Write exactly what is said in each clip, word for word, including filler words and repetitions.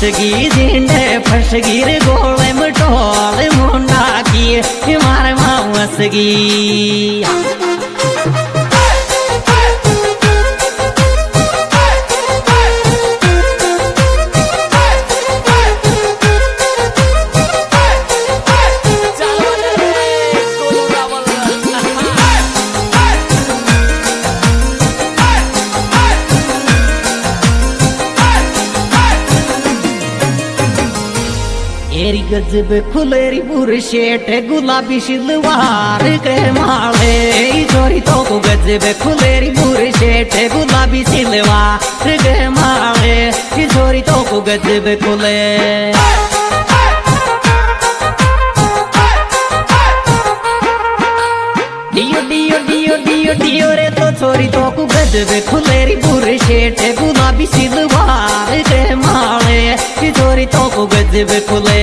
फसगी झिंडे फसगी रे गोले मटोल मुंडा की मार मावसगी एरी गजब खुलेरी बुरशेट गुलाबी शिलवार के माले चोरी तो को गजब खुलेरी बुरशेट गुलाबी शिलवार के माले चोरी तो को गजब खुले डियो डियो डियो डियो डियो रे तो छोरी तो को गजब खुलेरी बुरशेट गुलाबी शिलवार के माले छोरी तो को गजब खुले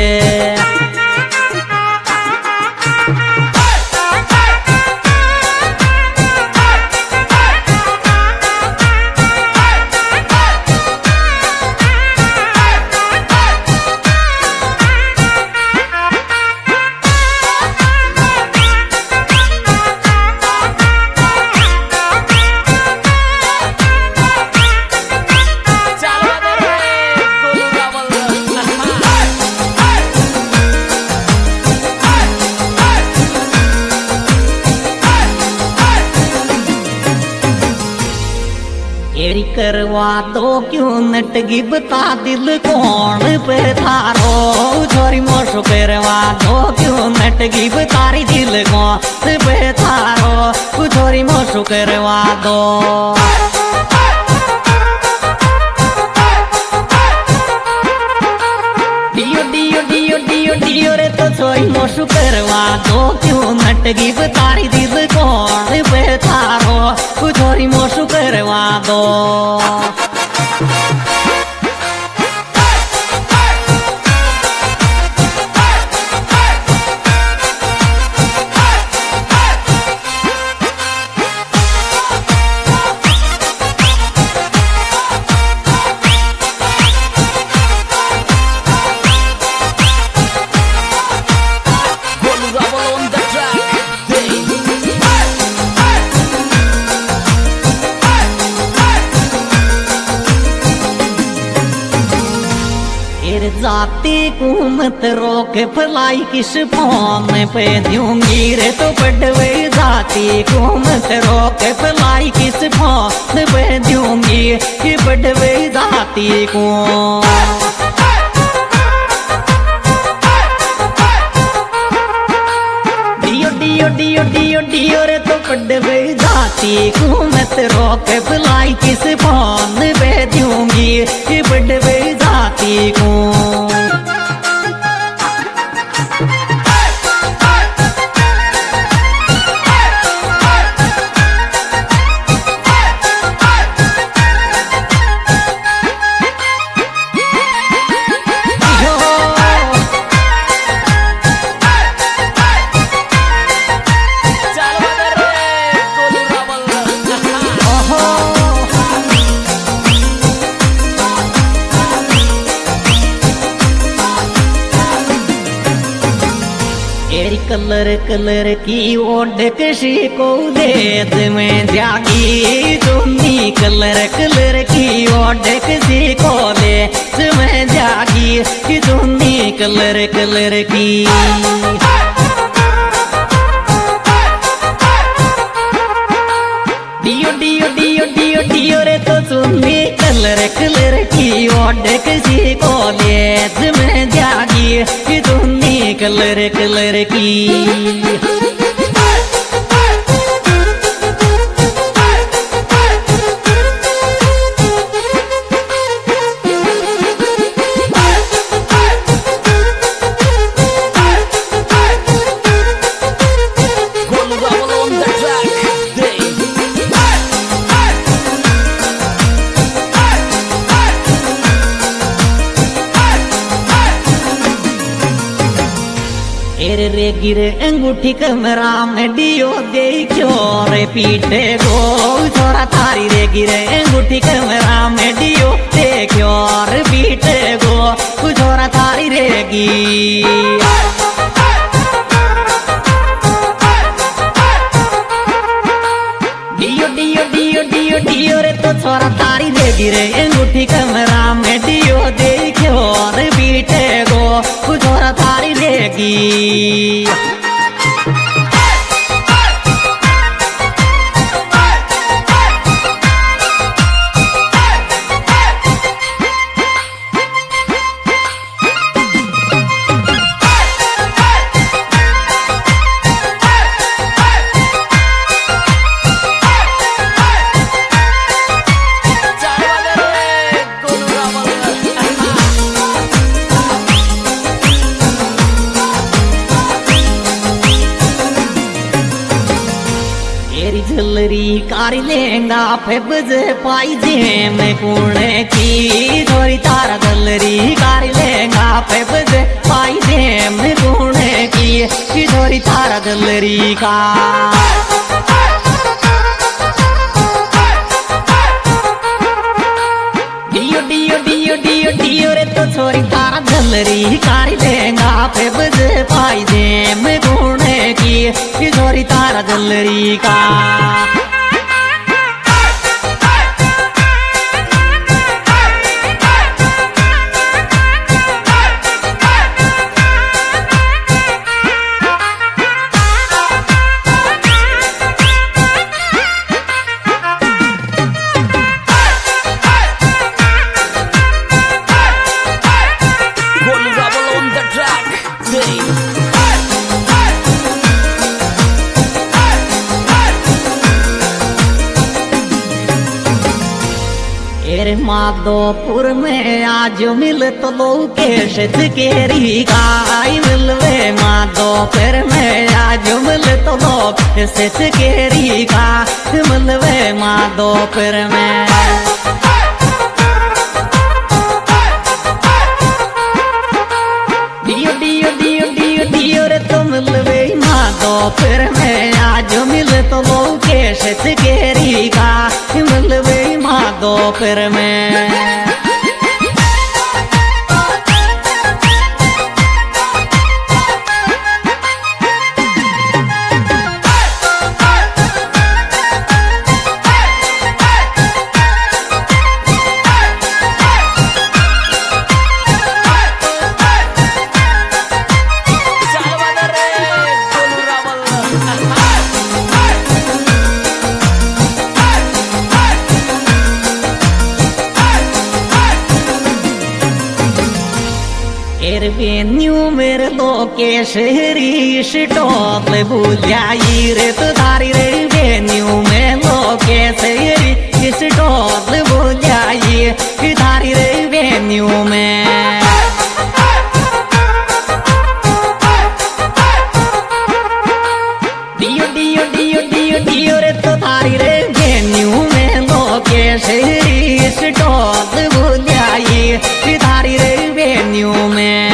एरी करवा दो क्यों नटगी बता दिल कौन पे थारो छोरी मोशो करवा दो क्यों नटगी बतारी दिल कौन पे थारो छोरी मोशो करवा दो डियो डियो डियो डियो डियो रे तो छोरी मोशो करवा दो क्यों नटगी बतारी दिल कौन पे थारो छोरी मोशो करवा दो जाती कुमत रोके फलाई किस फोन पे दूंगी रे तो पटवे जाती कुमत रोके फलाई किस फोन पे दूंगी कि पटवे जाती को डियो डियो डियो डियो डियो रे तो पटवे जाती कुमत रोके फलाई किस फोन पे दूंगी कि पटवे जाती को कलर कलर की ओढ़ किसी को देत में जागी चुन्नी कलर कलर की ओढ़ किसी को देत में जागी कि चुन्नी कलर कलर की डियो डियो डियो डियो डियो रे तो चुन्नी कलर कलर की ओढ़ किसी को देत में जागी कि चुन्नी कलर कलर की रे रे गिरे अंगूठी कमरा में डियो देखो रे पीटे गो छोरा थारी रे गिरे अंगूठी कमरा में डियो देखो रे पीटे गो छोरा थारी रहेगी। डियो डियो डियो डियो डियो रे तो छोरा तारी देगी रे अंगूठी कमरा में डियो देखे और बीटे गो छोरा तारी देगी। झलरी कारी लेंगा फेबज पाई जे में कुणे की छोरी तारा झलरी कारी लेंगा फेबज पाई जे में कुणे की छोरी तारा झलरी का। डियो डियो डियो डियो डियो रे तो छोरी तारा झलरी कारी लेंगा फेबज पाई जे में कुणे की छोरी तारा झलरी का। एरे माधोपुर में आज मिल तो लोकेश केरी गाय मिलवे माधोपुर में आज मिल तो लोकेश केरी का मिलवे माधोपुर में। डियो डियो डियो डियो डियो रे तो मिलवे माधोपुर में आज मिल तो लोकेश केरी का मिलवे माधोपुर में। वेन्यू मेरे लोकेश रीश टोल बुझाई रे तो धारी रे वेन्यू में लोकेश रीश टोल बुझाई धारी रे वेन्यू में। डियो डियो डियो डियो डियो रे तो धारी रे वेन्यू में लोकेश रीश टोल बुझाई धारी रे वेन्यू में।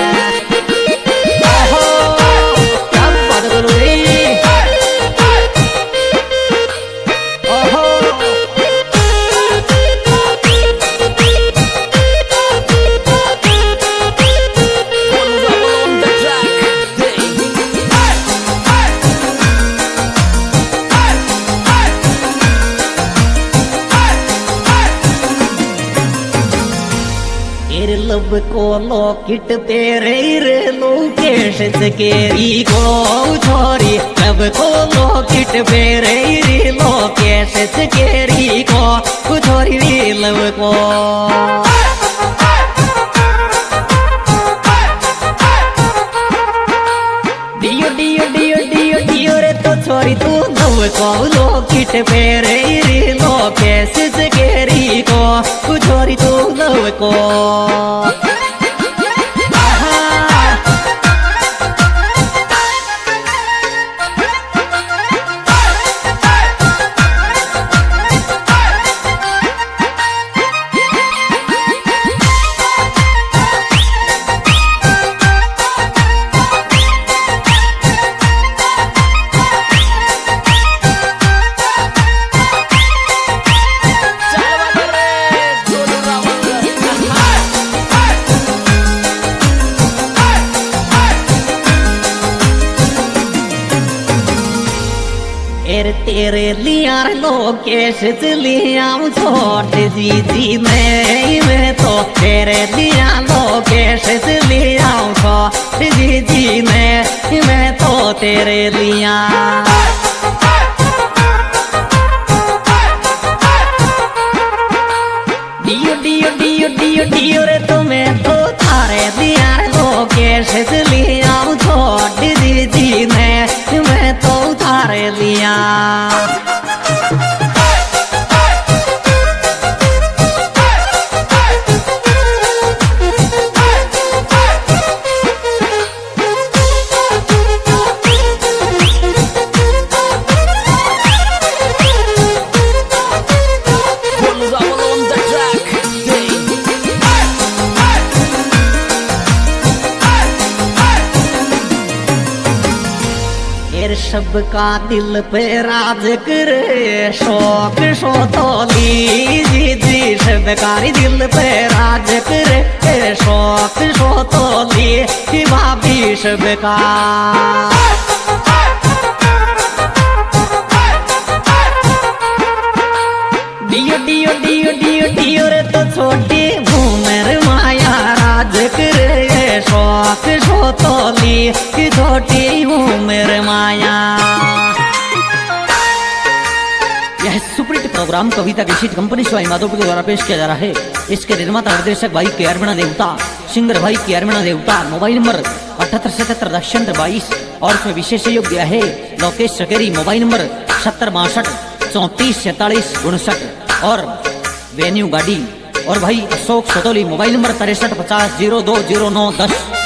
लब को लॉकेट तेरे रे लोकेश केरी को छोरी लब को लॉकेट तेरे रे लोकेश केरी को छोरी रे लब को। डियो डियो डियो डियो डियो रे तो छोरी तू लब को लॉकेट तेरे रे लोकेश केरी को छोरी तू लब को। एर तेरे लिया लोकेश लिया छोट जी जी मैं मैं तो तेरे लिया लोकेश लिया छोट जी जी मैं मैं तो तेरे लिया डियो डियो डियो डियो डियो रे तुम्हें तो थारे लिया लोकेश लिया छोट जी जी मैं मैं तो थारे लिया सबका दिल पे राज करे शौक शो तोली जी जी सबकारी दिल पे राज करे शौक शो तोली भाभी सबका डियो डियो डियो डियो डियो रे तो छोटी घूमर माया राज करे शौक शो तोली छोटी उम्र माया। यह सुपरहिट प्रोग्राम कविता की शीट कंपनी शिवाई माधोपुर के द्वारा पेश किया जा रहा है। इसके निर्माता निर्देशक भाई के अरविणा देवता, सिंगर भाई के अरविणा देवता। मोबाइल नंबर अठहत्तर सतहत्तर दक्षिण बाईस और इसमें विशेष सहयोग दिया है लोकेश सकेरी। मोबाइल नंबर सत्तर बासठ चौतीस सैतालीस उनसठ और वेन्यू गाड़ी। और भाई अशोक सतोली मोबाइल नंबर तिरसठ पचास जीरो दो जीरो नौ दस।